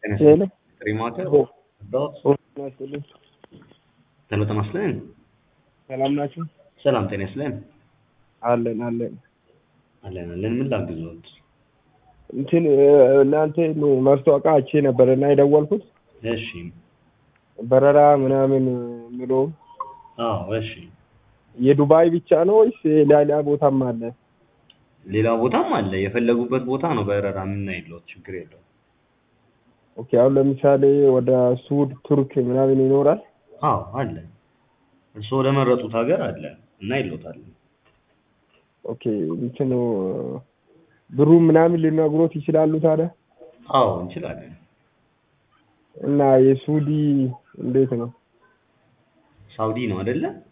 ሄሎ ተመስለን ሰላም ናችሁ? ሰላም ጤና ይስጥልን። አለን ምን ላግዝዎት? እንትን እናንተ ማስታወቂያ አይቼ ነበር እና የደወልኩት እሺ። በረራ ምናምን የሚለው እሺ። የዱባይ ብቻ ነው ወይስ ሌላ ቦታም አለ? ሌላ ቦታም አለ። የፈለጉበት ቦታ ነው በረራ የምናይልዎት፣ ችግር የለውም። ኦኬ። አሁን ለምሳሌ ወደ ሱድ ቱርክ ምናምን ይኖራል? አለ። እርስዎ ወደ መረጡት ሀገር አለ እና ይልዎታለን። ኦኬ። እንትን ብሩ ምናምን ሊነግሮት ይችላሉ ታዲያ? እንችላለን። እና የሱዲ እንዴት ነው? ሳውዲ ነው አይደለ?